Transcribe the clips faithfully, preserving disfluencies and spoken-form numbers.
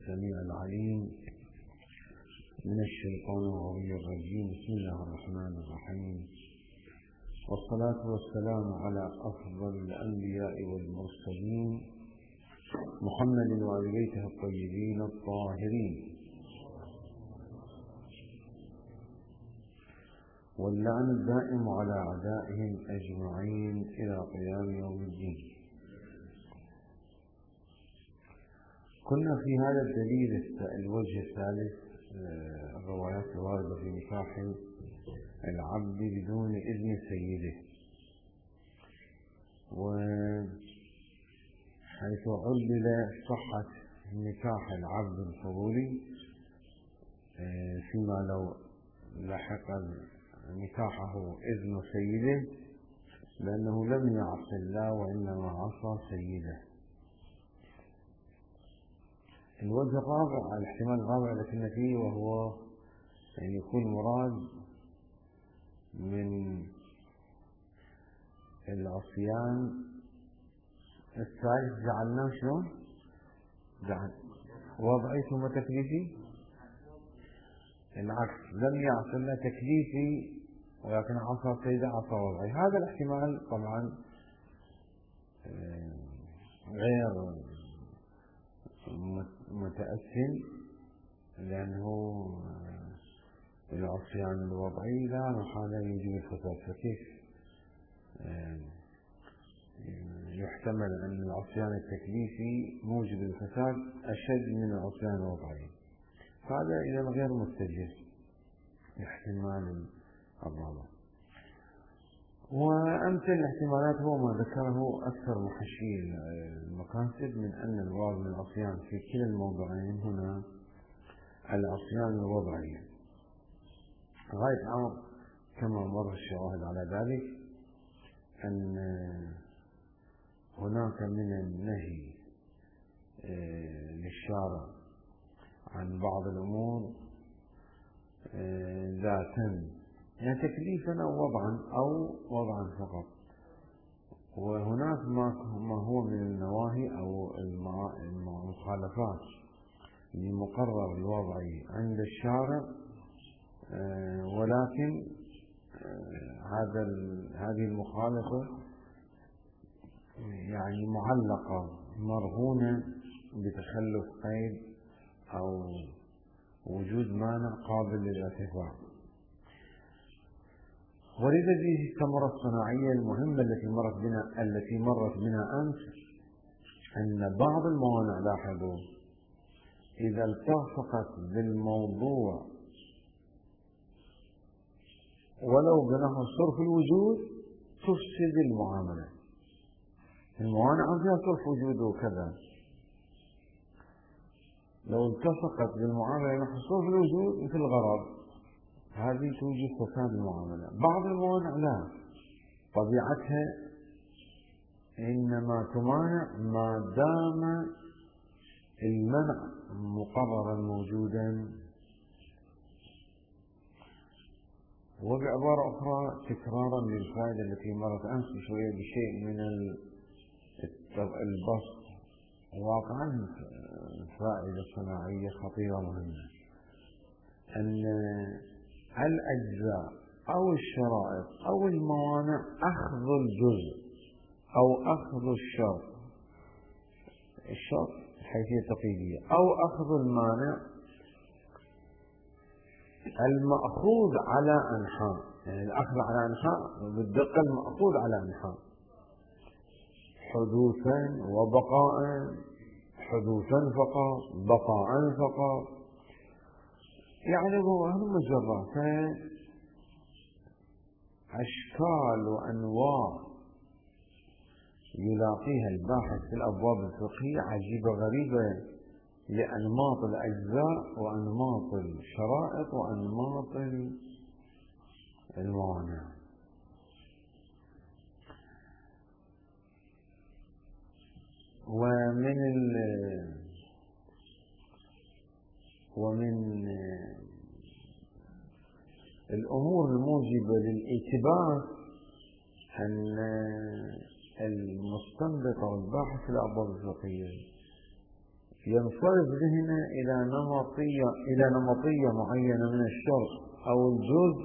السميع العليم من الشيطان الرجيم. بسم الله الرحمن الرحيم، والصلاة والسلام على أفضل الأنبياء والمرسلين محمد وآل بيته الطيبين الطاهرين، واللعن الدائم على أعدائهم أجمعين إلى قيام يوم الدين. كنا في هذا الدليل الوجه الثالث، الروايات الواردة في نكاح العبد بدون إذن سيده، وحيث علل صحة نكاح العبد الفضولي فيما لو لحق نكاحه إذن سيده، لأنه لم يعص الله وإنما عصى سيده. الوجه الرابع، الاحتمال الرابع لكن فيه، وهو أن يكون مراد من العصيان الثالث جعلناه شلون؟ جعل وضعي ثم تكليفي، العكس، لم يعص الله تكليفي ولكن عصى سيده عصى وضعي. هذا الاحتمال طبعا غير متأثل، لأنه العصيان الوضعي لا محالة يجب الفساد، فكيف يحتمل أن العصيان التكليفي موجب الفساد أشد من العصيان الوضعي؟ هذا إذا غير متجه احتمال الرابع. وأمثل الاحتمالات هو ما ذكره أكثر محشي المقاصد من أن الواو من العصيان في كلا الموضعين هنا العصيان الوضعية. غاية الأمر كما مر الشواهد على ذلك أن هناك من النهي للشارع عن بعض الأمور ذاتا، يعني تكليفا أو وضعا أو وضعا فقط، وهناك ما هو من النواهي أو المخالفات لمقرر الوضعي عند الشارع، ولكن هذا هذه المخالفة يعني معلقة مرهونة بتخلف قيد أو وجود مانع قابل للارتفاع. ولذا هذه الثمرة الصناعية المهمة التي مرت بنا التي مرت بنا أمس، أن بعض الموانع لاحظوا إذا التصقت بالموضوع ولو بنحو صرف الوجود تفسد المعاملة. الموانع فيها صرف وجود وكذا، لو التصقت بالمعاملة نحو صرف الوجود مثل الغرض، هذه توجد فساد المعاملة. بعض الموانع لا، طبيعتها إنما تمانع ما دام المنع مقررا موجودا. وبعبارة أخرى تكرارا للفائدة التي مرت أمس شوية بشيء من البسط، واقعا فائدة صناعية خطيرة مهمة، أن الأجزاء أو الشرائط أو الموانع أخذ الجزء أو أخذ الشرط، الشرط الحيثية التقييدية، أو أخذ المانع المأخوذ على أنحاء، يعني الأخذ على أنحاء بالدقة المأخوذ على أنحاء، حدوثا وبقاء، حدوثا فقط، بقاء فقط، يعني هو أهم مجرى. فأشكال وأنواع يلاقيها الباحث في الأبواب الفقهية عجيبة غريبة، لأنماط الأجزاء وأنماط الشرائط وأنماط الموانع. ومن ال ومن الأمور الموجبة للإعتبار أن المستنبط أو الباحث في الأبواب الفقهية ينصرف ذهنه إلى نمطية إلى نمطية معينة من الشرط أو الجزء،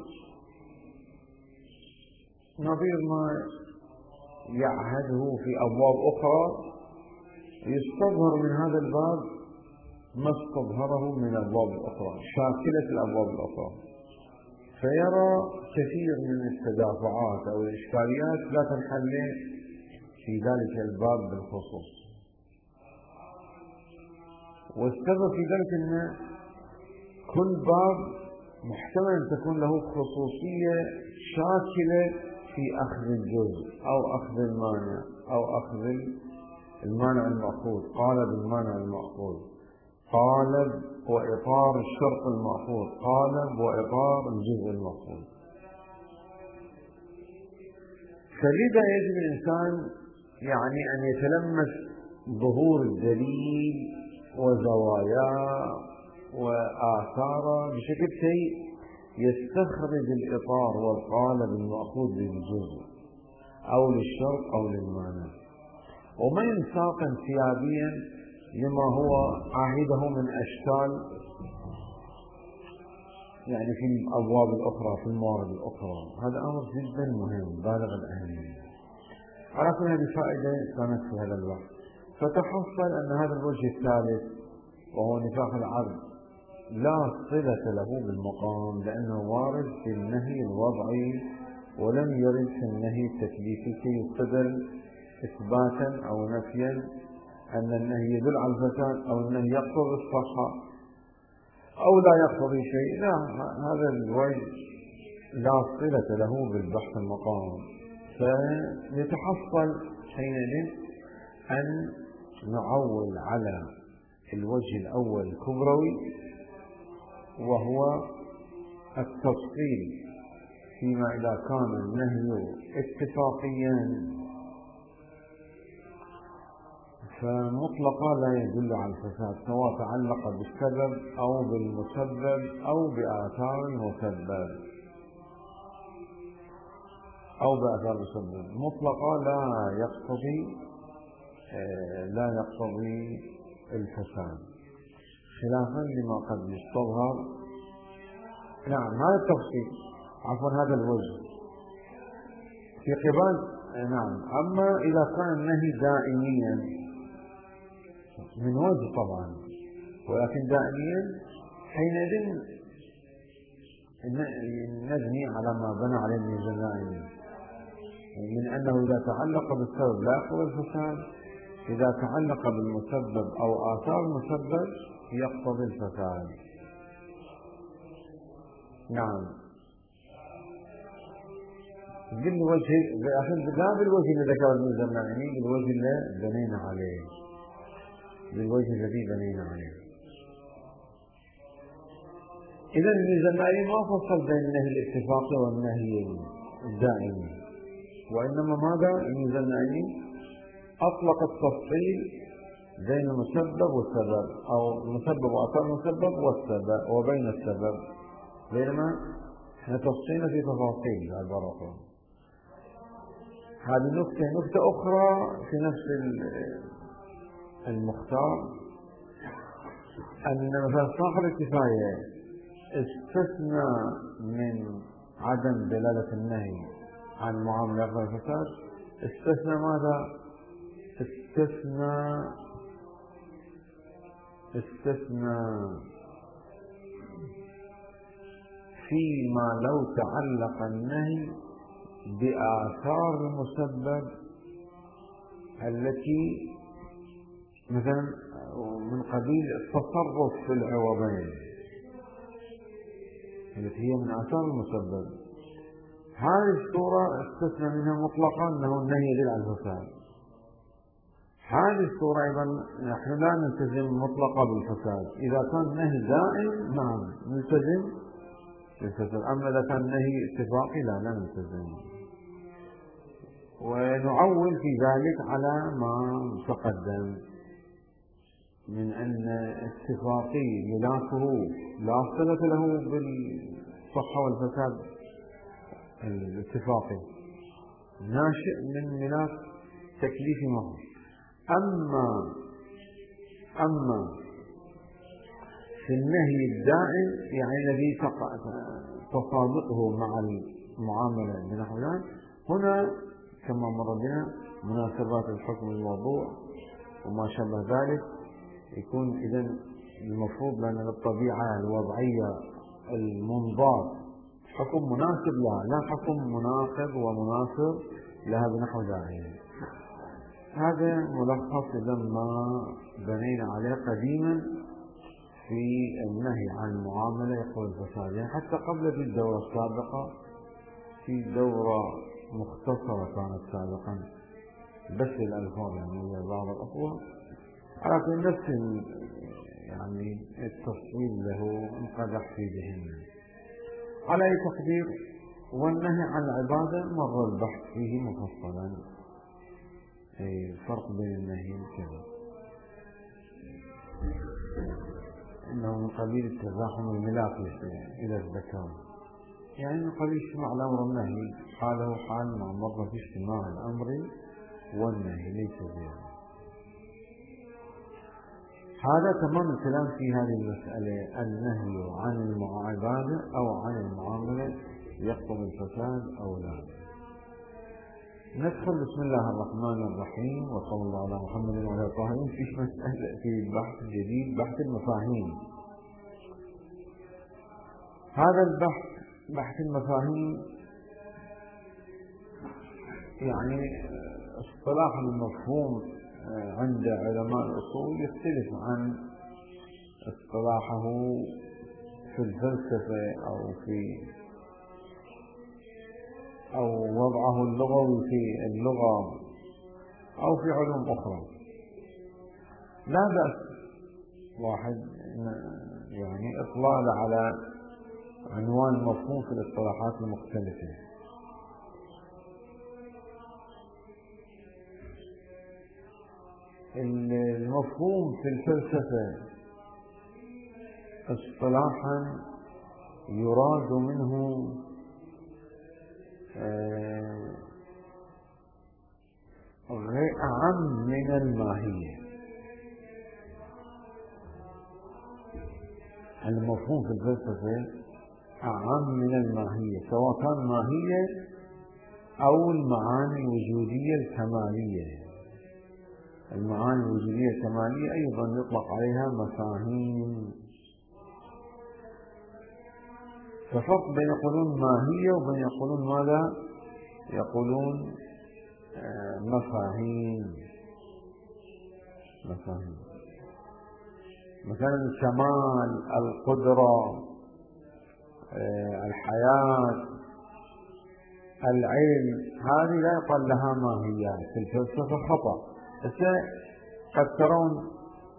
نظير ما يعهده في أبواب أخرى، يستظهر من هذا الباب ما استظهره من الأبواب الأخرى، شاكلة الأبواب الأخرى، فيرى كثير من التدافعات أو الإشكاليات لا تنحل في ذلك الباب بالخصوص. والسبب في ذلك أن كل باب محتمل أن تكون له خصوصية شاكلة في أخذ الجزء أو أخذ المانع أو أخذ المانع المأخوذ، قالب المانع المأخوذ، قالب وإطار الشرط المأخوذ، قالب وإطار الجزء المأخوذ. فلذا يجب الإنسان يعني أن يتلمس ظهور الدليل وزواياه وآثاره بشكل شيء يستخرج الإطار والقالب المأخوذ للجزء أو للشرط أو للمانع، وما ينساق انسيابيا لما هو عاهده من أشكال يعني في الأبواب الأخرى في الموارد الأخرى. هذا أمر جدا مهم بالغ الأهمية. على كل هذه فائدة كانت في هذا الوقت. فتحصل أن هذا الوجه الثالث وهو نفاق العرض لا صلة له بالمقام، لأنه وارد في النهي الوضعي ولم يرد في النهي التكليفي كي يستدل إثباتا أو نفيا أن النهي يدل على الفساد أو النهي يقتضي الصحة أو لا يقتضي شيء. لا، هذا الوجه لا صلة له بالبحث المقام. فيتحصل حينئذ أن نعول على الوجه الأول الكبروي، وهو التفصيل فيما إذا كان النهي اتفاقيا فمطلقا لا يدل على الفساد، سواء تعلق بالسبب أو بالمسبب أو بآثار المسبب أو بآثار المسبب، مطلقا لا يقتضي لا يقتضي الفساد، خلافا لما قد يستظهر. نعم، هذا التفصيل عفوا هذا الوجه في قبال. نعم، أما إذا كان النهي دائميا من وجه طبعا، ولكن دائميا حينئذ نبني على ما بنى عليه الميزاني من أنه إذا تعلق بالسبب لا يقتضي الفساد، إذا تعلق بالمسبب أو آثار المسبب يقتضي الفساد. نعم، بالوجه لا بالوجه الذي ذكر الميزاني، بالوجه الذي بنينا عليه، بالوجه الذي بنينا عليه. إذا الميزاني ما فصل بين النهي الاتفاقي والنهي الدائمي، وإنما ماذا؟ الميزاني أطلق التفصيل بين المسبب والسبب، أو المسبب وآثار المسبب والسبب وبين السبب، بينما احنا تفصيلنا في تفاصيل البركة. هذه نكتة نكتة أخرى في نفس المختار، أن مثلا صاحب الكفاية استثنى من عدم دلالة النهي عن معاملة الفساد، استثنى ماذا؟ استثنى استثنى فيما لو تعلق النهي بآثار المسبب التي مثلا من قبيل التصرف في العوضين التي هي من آثار المسبب، هذه الصورة استثنى منها مطلقا أنه النهي يدل على الفساد. هذه الصورة أيضا نحن لا نلتزم مطلقا بالفساد، إذا كان النهي دائم نعم نلتزم بالفساد، أما إذا كان النهي اتفاقي لا لا نلتزم. ونعول في ذلك على ما تقدم من أن اتفاقي ملاكه لا صلة له بالصحة والفساد، الاتفاقي ناشئ من ملاك تكليفي محض. أما أما في النهي الدائم يعني الذي تصادقه مع المعاملة بنحو ذلك، هنا كما مر بنا مناسبات الحكم الموضوع وما شابه ذلك، يكون إذن المفروض لأن الطبيعة الوضعية المنضاد حكم مناسب لها، لا حكم مناقض ومناصر لها بنحو ذلك. هذا ملخص لما بنينا عليه قديما في النهي عن المعاملة يقول الفساد، حتى قبل في الدورة السابقة، في دورة مختصرة كانت سابقا بس الألفاظ يعني بعض الأخوة، لكن نفس يعني التفصيل له انقدح في ذهننا. على أي تقدير، والنهي عن العبادة مر البحث فيه مفصلا، الفرق بين النهي وكذا، إنه من قبيل التزاحم الملاقي إلى الذكر، يعني من قبيل اجتماع الأمر والنهي، حاله حال مع مرة في اجتماع الأمر والنهي ليس زيادة. هذا تمام الكلام في هذه المسألة، النهي عن العبادة أو عن المعاملة يقتضي الفساد أو لا. ندخل بسم الله الرحمن الرحيم وصلى الله على محمد وعلى الطاهرين في مسألة في بحث جديد، بحث المفاهيم. هذا البحث بحث المفاهيم يعني اصطلاح المفهوم عند علماء الأصول يختلف عن اصطلاحه في الفلسفة أو في أو وضعه اللغوي في اللغة أو في علوم أخرى. لا بأس واحد يعني إطلال على عنوان مفهوم في الاصطلاحات المختلفة. المفهوم في الفلسفة اصطلاحا يراد منه أعم من الماهية. المفهوم في الفلسفة أعم من الماهية، سواء كان ماهية أو المعاني الوجودية الكمالية. المعاني الوجودية الكمالية أيضا يطلق عليها مفاهيم. ففرق بين يقولون ماهية وبين يقولون ماذا؟ يقولون آه مفاهيم. مفاهيم مثلا الكمال، القدرة، آه الحياة، العلم، هذه لا يقال لها ماهيات في الفلسفة، خطأ. قد ترون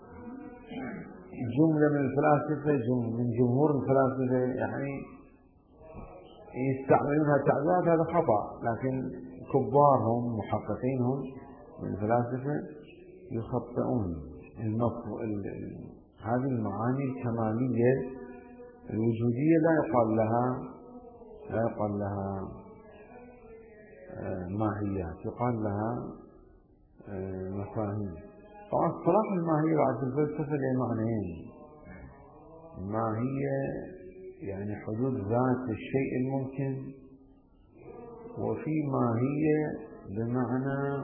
جملة من الفلاسفة من جمهور الفلاسفة يعني يستعملونها تعبيرات، هذا خطأ، لكن كبارهم محققينهم من الفلاسفة يخطئون. هذه المعاني الكمالية الوجودية لا يقال لها لا يقال لها ماهيات، يقال لها مفاهيم. طبعا اصطلاح الماهية بعد في الفلسفة له معنيين: ماهية يعني حدود ذات الشيء الممكن، وفي ماهية بمعنى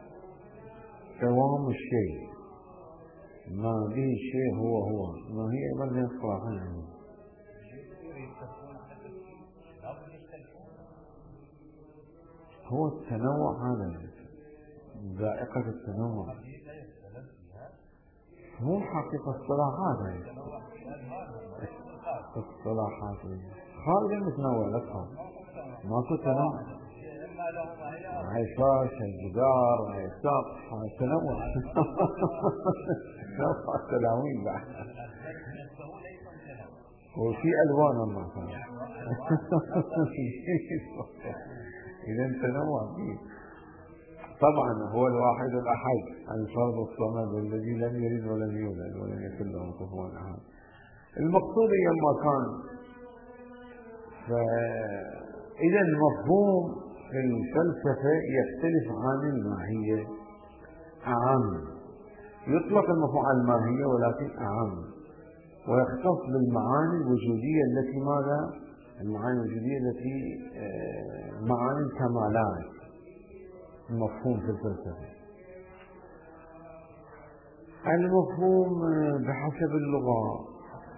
دوام الشيء، ما به الشيء هو هو. ماهية أيضا لها اصطلاحين. هو التنوع، هذا ذائقة التنوع مو حقيقة اصطلاحات، هاي اصطلاحات خارج المتنوع. لا تخاف، ماكو تنوع. هاي فرش، هاي جدار، هاي سقف، هاي تنوع. نوع تلاوين بعد، وفي ألوان ما كان. إذا تنوع فيه. طبعا هو الواحد الأحد الفرد الصمد الذي لم يلد ولم يولد ولم يكن له كفوا أحد. المقصود لما كان، فإذا المفهوم في الفلسفة يختلف عن الماهية أعم. يطلق المفهوم على الماهية ولكن أعم، ويختص بالمعاني الوجودية التي ماذا؟ المعاني الوجودية التي معاني الكمالات، المفهوم في الفلسفة. المفهوم بحسب اللغة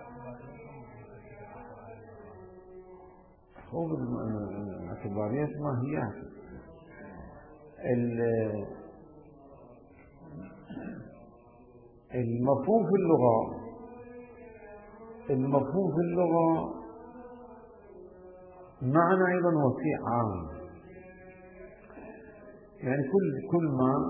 هو باعتبارية ماهيات. المفهوم في اللغة المفهوم في اللغة معنى أيضا وسيع عام، يعني كل كل ما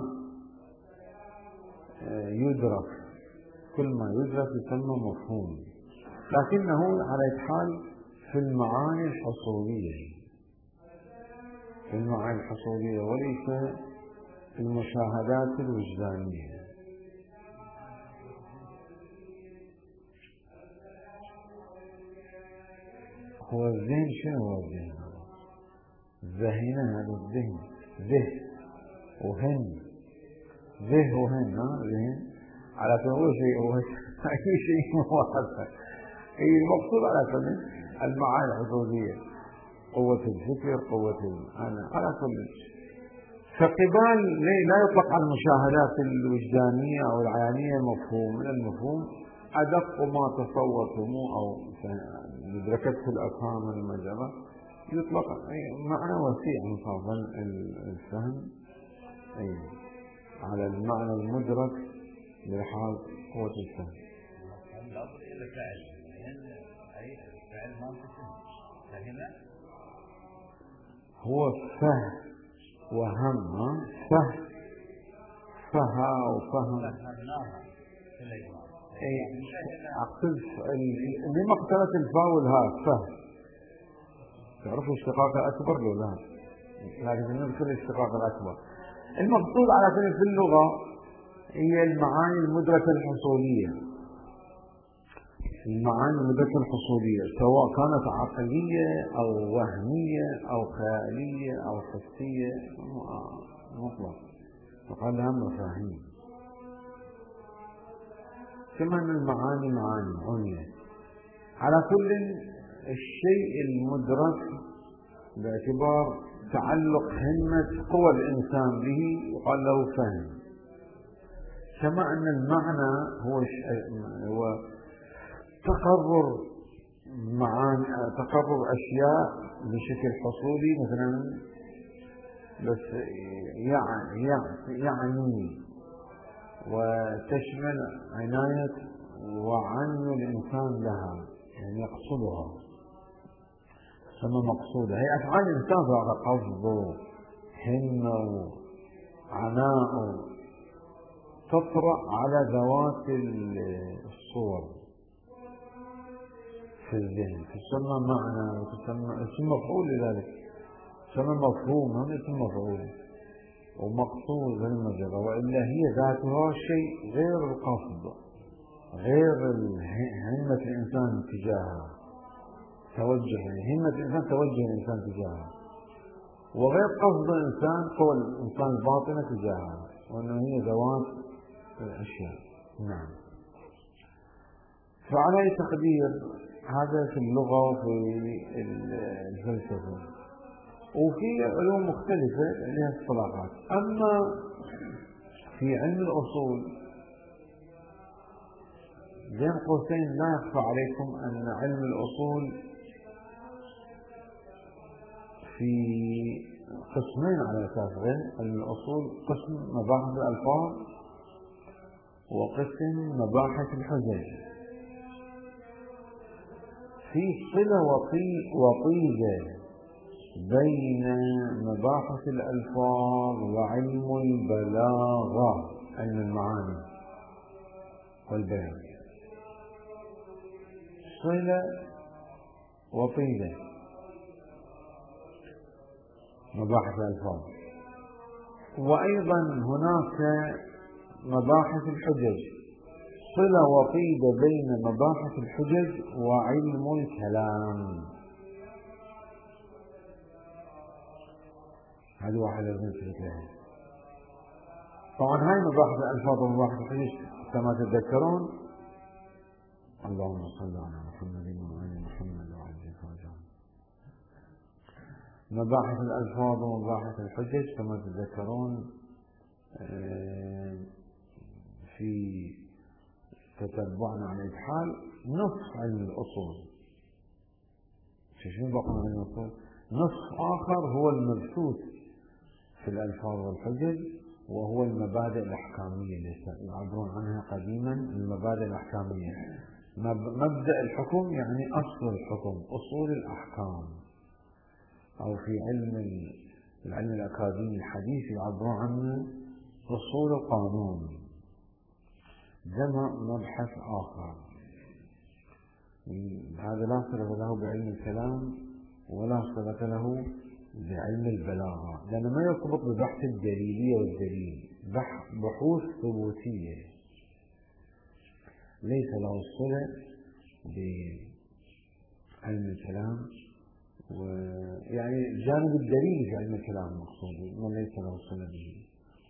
يدرك كل ما يدرك يسمى مفهوم، لكنه على حال في المعاني الحصولية في المعاني الحصولية وليس في المشاهدات الوجدانية. هو الذهن شنو هو الذهن؟ ذهن هذا الذهن ذه وهن ذه وهن ها ذهن على كل شيء هو أي شيء واحد. هي المقصود على كل المعاني الحصولية، قوة الفكر، قوة أنا على كل شيء. فقبال لا يطلق على المشاهدات الوجدانية أو العيانية مفهوم، من المفهوم أدق ما تصورتموه أو أدركته الأفهام المجرة يطلق معنى وسيع مصاب الفهم أي على المعنى المدرك لحال قوة الفهم. هو فه وهم فه فها وفهم اي اقصد لمقتلة الفاء والهاء فه. تعرفوا الاشتقاق الاكبر لو لا؟ لكن نذكر الاشتقاق الاكبر. المقصود على كل في اللغة هي المعاني المدركة الحصولية، المعاني المدركة الحصولية سواء كانت عقلية أو وهمية أو خيالية أو حسية مطلق، فقال لها مفاهيم. كما أن المعاني معاني عنية. على كل الشيء المدرك باعتبار تعلق همة قوى الإنسان به يقال له فهم. كما أن المعنى هو هو تقرر معاني تقرر أشياء بشكل حصولي، مثلا بس يعني يعني وتشمل عناية وعني الإنسان لها، يعني يقصدها ثم مقصودة. هي أفعال الإنسان على قصده همه عناءه تطرأ على ذوات الصور في الذهن، تسمى معنى وتسمى اسم مفعول لذلك، تسمى مفهوم هم اسم مفعول ومقصود بالمجرى، وإلا هي ذاتها شيء غير القصد، غير همة الإنسان تجاهها، توجه همة الإنسان توجه الإنسان تجاهها، وغير قصد الإنسان قول الإنسان الباطنة تجاهها، وأنه هي ذوات الأشياء. نعم. فعلى أي تقدير هذا في اللغة وفي الفلسفة وفي علوم مختلفة لها اصطلاحات. أما في علم الأصول بين قوسين لا يخفى عليكم أن علم الأصول في قسمين على أساس غير علم الأصول، قسم مباحث الألفاظ وقسم مباحث الحجج. في صلة وطيدة بين مباحث الألفاظ وعلم البلاغة، علم المعاني والبيان، صلة وطيدة مباحث الألفاظ. وأيضا هناك مباحث الحجج، صلة وطيدة بين مباحث الحجج وعلم الكلام. هذه واحدة من تلك. طبعا هاي مباحث الألفاظ ومباحث الحديث كما تتذكرون. اللهم صل على محمد وعلى محمد وعلى آله. مباحث الألفاظ ومباحث الحجج كما تتذكرون في تتبعنا عن الإبحال نصف علم الأصول. شو بقى من الأصول؟ نصف آخر هو المبثوث في الألفاظ والحجج، وهو المبادئ الأحكامية اللي يعبرون عنها قديما المبادئ الأحكامية. مبدأ الحكم يعني أصل الحكم، أصول الأحكام، أو في علم العلم الأكاديمي الحديث يعبرون عنه أصول القانون. جمع مبحث آخر هذا لا صلة له بعلم الكلام ولا صلة له بعلم البلاغة، لأنه ما يرتبط ببحث الدليلية والدليل، بحوث ثبوتية ليس له صلة بعلم الكلام، ويعني جانب الدليل في علم الكلام المقصود ما ليس له صلة به.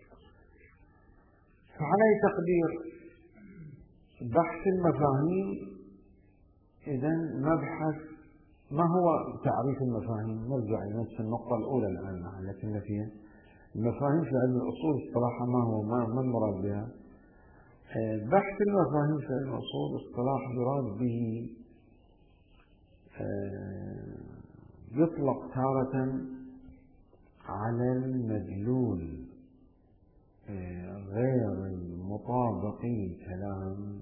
فعلى تقدير بحث المفاهيم إذن مبحث. ما هو تعريف المفاهيم؟ نرجع إلى نفس النقطة الأولى الآن التي فيها المفاهيم في علم الأصول اصطلاحا ما هو ما المراد بها؟ بحث المفاهيم في علم الأصول اصطلاح يراد به يطلق تارة على المدلول غير المطابق للكلام،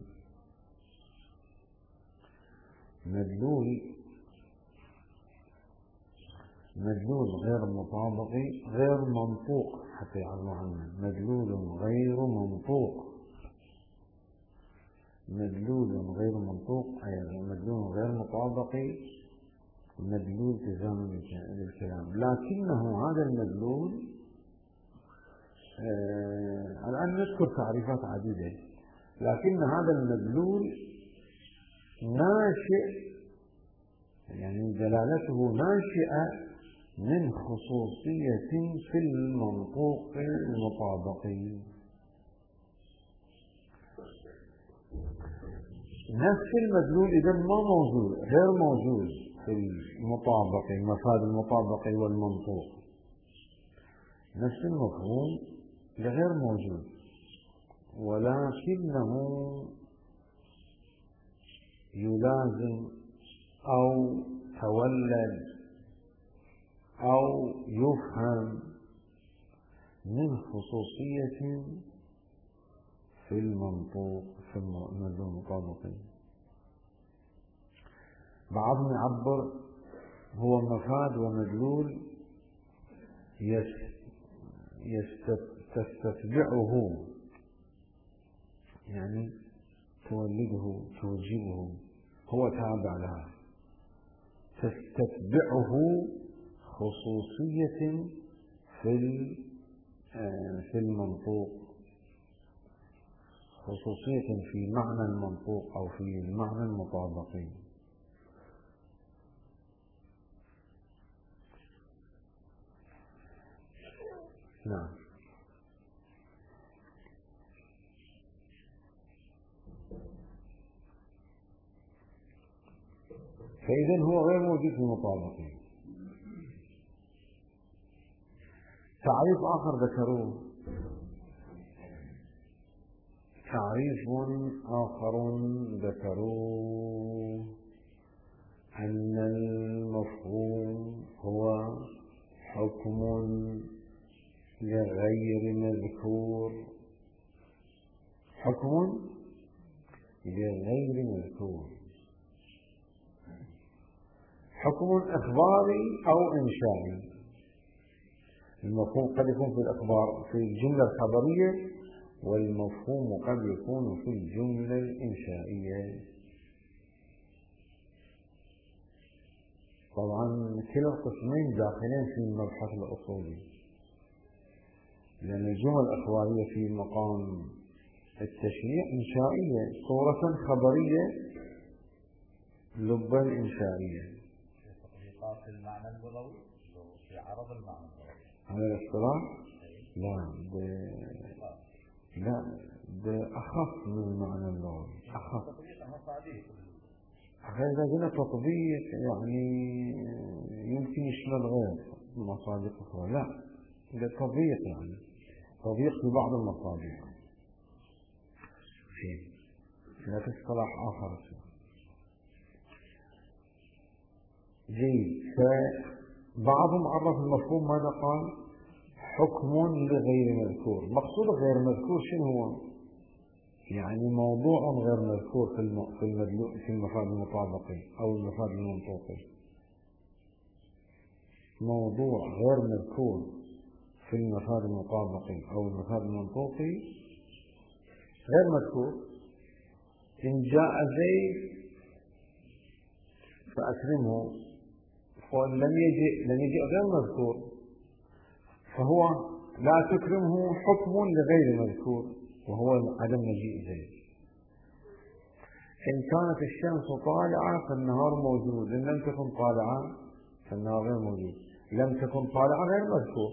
مدلول مدلول غير مطابق غير منطوق، حتى يعبروا عنه مدلول غير منطوق. مدلول غير منطوق أي مدلول غير مطابق مدلول تزامن للكلام، لكنه هذا المدلول آه الآن نذكر تعريفات عديدة، لكن هذا المدلول ناشئ، يعني دلالته ناشئة من خصوصية في المنطوق المطابقي. نفس المدلول إذا ما موجود، غير موجود في المطابق، مفاد المطابق والمنطوق، نفس المفهوم غير موجود، ولكنه يلازم أو تولد أو يفهم من خصوصية في المنطوق في المدلول المطابقي. بعضهم يعبر هو مفاد ومدلول تستتبعه، يعني تولده توجبه، هو تابع لها، تستتبعه خصوصية في في المنطوق، خصوصية في معنى المنطوق أو في المعنى المطابقي. نعم. فإذن هو غير موجود في المطابقين. تعريف آخر ذكروه، تعريف آخر ذكروه أن المفهوم هو حكم لغير مذكور، حكم لغير مذكور، حكم إخباري أو إنشائي. المفهوم قد يكون في الإخبار في الجملة الخبرية، والمفهوم قد يكون في الجملة الإنشائية. طبعا كلا القسمين داخلين في المبحث الأصولي، لأن الجمل الأخبارية في مقام التشريع إنشائية، صورة خبرية لبا إنشائية. تطبيقات المعنى اللغوي في عرض المعنى اللغوي هذا الاصطلاح؟ لا، لا، بأخف من المعنى اللغوي، أخف. إذا قلنا تطبيق يعني يمكن يشمل غير المصادق أخرى، لا، ده تطبيق يعني تطبيق في بعض المصادق. لا تصطلح آخر. جيد. فبعضهم عرف المفهوم ماذا قال؟ حكم لغير مذكور. مقصود غير مذكور شنو هو؟ يعني موضوع غير مذكور في الم... في المدلو... في المفاد المطابقي أو المفاد المنطوقي. موضوع غير مذكور في المفاد المطابقي أو المفاد المنطوقي غير مذكور. إن جاء زيد فأكرمه، وإن لم يجئ لم يجئ غير مذكور فهو لا تكرمه حكم لغير مذكور وهو عدم مجيء زيد. إن كانت الشمس طالعة فالنهار موجود، إن لم تكن طالعة فالنهار غير موجود. لم تكن طالعة غير مذكور،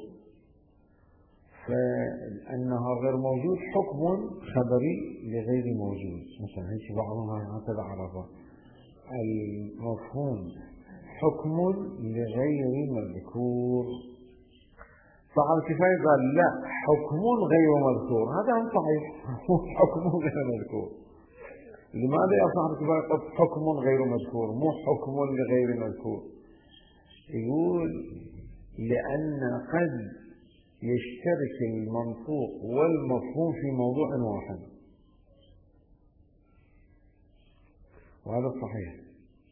فالنهار غير موجود حكم خبري لغير موجود. مثلا هيك بعضهم هكذا عرفه المفهوم حكم لغير مذكور. صاحب الكفاية قال لا، حكم غير مذكور. هذا هم صحيح، حكم غير مذكور. لماذا يا صاحب الكفاية قلت حكم غير مذكور مو حكم لغير مذكور؟ يقول لأن قد يشترك المنطوق والمفهوم في موضوع واحد، وهذا صحيح.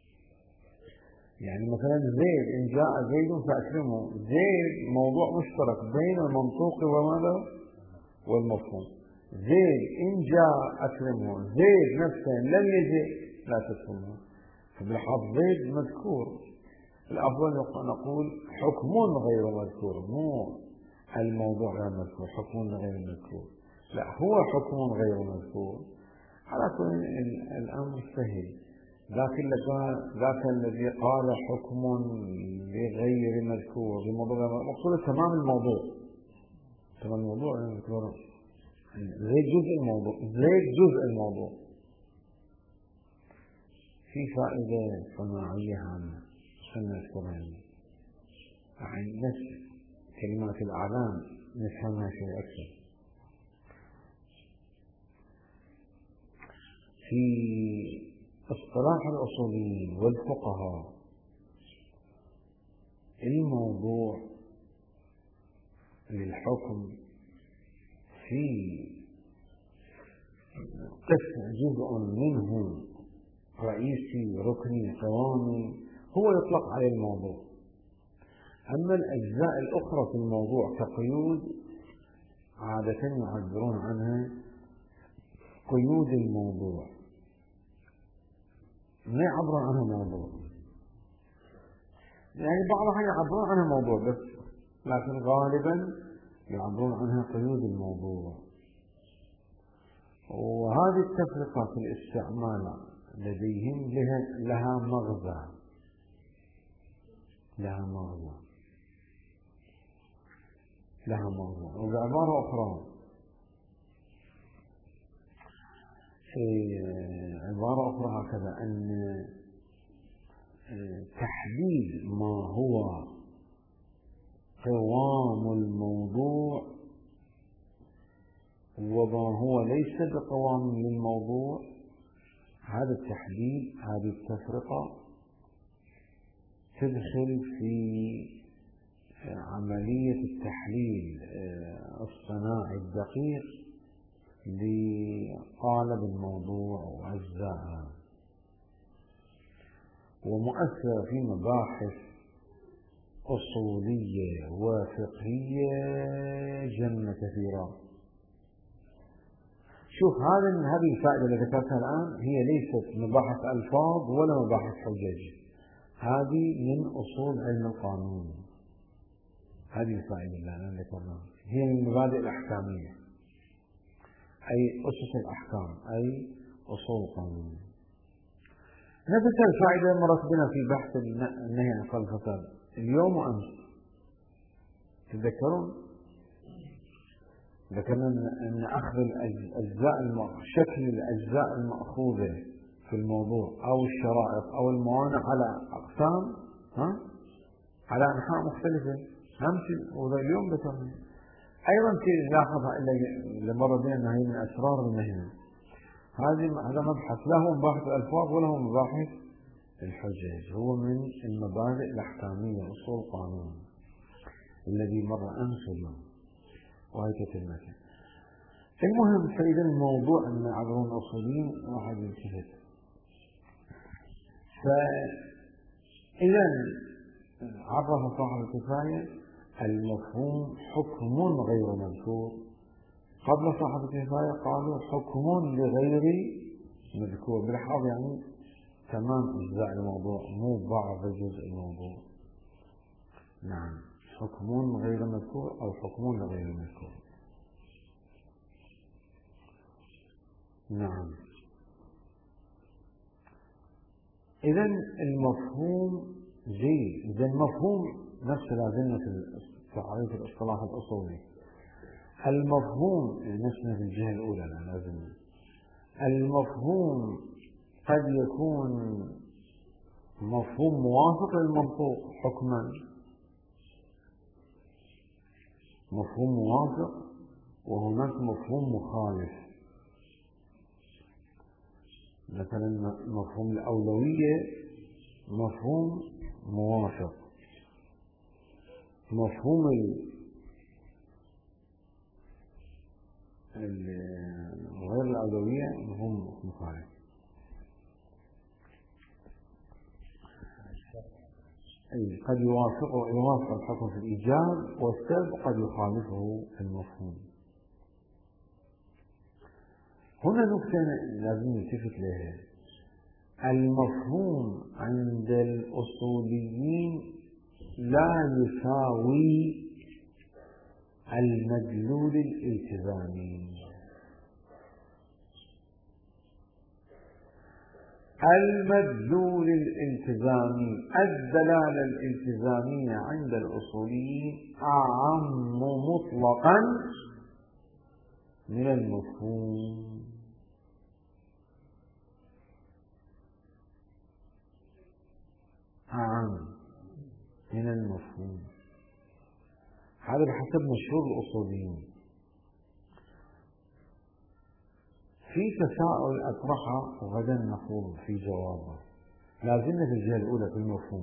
يعني مثلا زيد، إن جاء زيد فأكرمه، زيد موضوع مشترك بين المنطوق وماذا والمفهوم. زيد إن جاء أكرمه، زيد نفسه لم يجئ لا تكرمه. فبالحظ زيد مذكور. الأفضل نقول حكم غير مذكور مو الموضوع غير مذكور، حكم غير مذكور. لا، هو حكم غير مذكور. على كل الأمر سهل. لكن ذاك الذي قال حكم لغير مذكور بموضوع مقصود تمام الموضوع، تمام الموضوع مذكور زي جزء الموضوع، زي جزء الموضوع. في فائدة صناعية هامة خلنا نذكرها، يعني نفس كلمات الأعلام نفهمها شيء أكثر. في اصطلاح الأصوليين والفقهاء الموضوع للحكم في قسم جزء منه رئيسي ركني قوامي هو يطلق عليه الموضوع. أما الأجزاء الأخرى في الموضوع كقيود عادة يعبرون عنها قيود الموضوع، ما يعبرون عنها موضوع. يعني بعضها يعبرون عنها موضوع بس، لكن غالبا يعبرون عنها قيود الموضوع. وهذه التفرقة في الاستعمال لديهم لها, لها مغزى لها مغزى لها مغزى وبعبارة أخرى، في عبارة أخرى هكذا، أن تحديد ما هو قوام الموضوع وما هو ليس بقوام للموضوع، هذا التحديد هذه التفرقة تدخل في عملية التحليل الصناعي الدقيق لقالب الموضوع وأجزائها، ومؤثرة في مباحث أصولية وفقهية جنة كثيرة. شوف، هذا هذه الفائدة اللي ذكرتها الآن هي ليست مباحث ألفاظ ولا مباحث حجج، هذه من أصول علم القانون. هذه الفائدة اللي أنا ذكرناها هي من المبادئ الأحكامية، أي أسس الأحكام، أي أصول القانون. نفس الفائدة مرت بنا في بحث النهي عن إيقاع الفساد اليوم وأمس، تتذكرون؟ ذكرنا أن أخذ الأجزاء شكل الأجزاء المأخوذة في الموضوع أو الشرائط أو الموانع على أقسام ها على أنحاء مختلفة. أمثل وذا اليوم ذكرنا أيضا شيء لاحظها إلا لمر بنا أنها هي من أسرار المهنة. هذه هذا مبحث له مباحث الألفاظ وله مباحث الحجج، هو من المبادئ الأحكامية أصول القانون الذي مر أمس اليوم وهي كتلمته. المهم فإذا الموضوع أن عبرون الأصوليين واحد يلتفت. فإذا عرف صاحب الكفاية المفهوم حكم غير مذكور. قبل صاحب الكفاية قالوا حكم لغير مذكور، بالحاضر يعني تمام أجزاء الموضوع مو بعض جزء الموضوع. نعم، حكم غير مذكور أو حكم لغير مذكور. نعم. إذا المفهوم جيد. إذا المفهوم نفس لازمنا في تعريف الاصطلاح الأصولي. المفهوم نفسنا في الجهة الأولى لا لازم. المفهوم قد يكون مفهوم موافق للمنطوق حكما، مفهوم موافق، وهناك مفهوم مخالف. مثلا مفهوم الأولوية مفهوم موافق، مفهوم غير الأولوية مفهوم مخالف. أي قد يوافق يوافق الحكم في الإيجاب والسلب، قد يخالفه المفهوم. هنا نقطة لازم نلتفت لها. المفهوم عند الأصوليين لا يساوي المدلول الالتزامي. المدلول الالتزامي، الدلالة الالتزامية عند الأصوليين أعم مطلقا من المفهوم. أعم من المفهوم. هذا بحسب مشهور الأصوليين. في تساؤل أطرحه وغدا نخوض في جوابه. لازلنا في الجهة الأولى في المفهوم.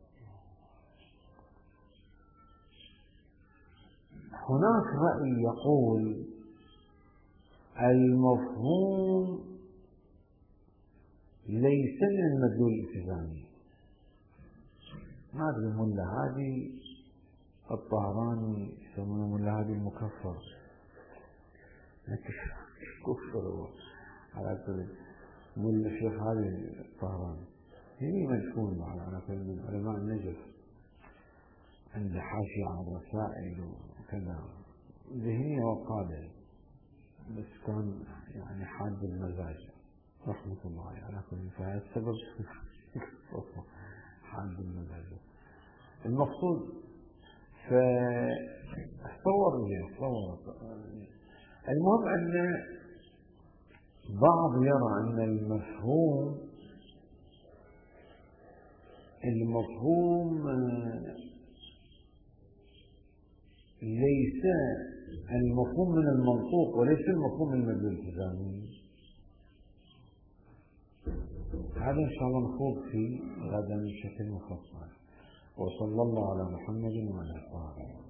هناك رأي يقول المفهوم ليس من المدلول الالتزامي. ما أدري ملا هادي الطهراني يسمونه ملا هادي المكفر، كفر على كل ملا الشيخ هادي الطهراني هي مدفون على كل من علماء النجف، عنده حاشية على الرسائل وكذا، ذهنية وقادة، بس كان يعني حاد المزاج رحمة الله على كل. فهذا السبب حاد المزاج. المقصود فتصور لي تصور المهم أن بعض يرى أن المفهوم المفهوم ليس المفهوم من المنطوق وليس المفهوم من المدلول الالتزامي. هذا إن شاء الله نخوض فيه غدا بشكل مفصل. وصلى الله على محمد وعلى آله.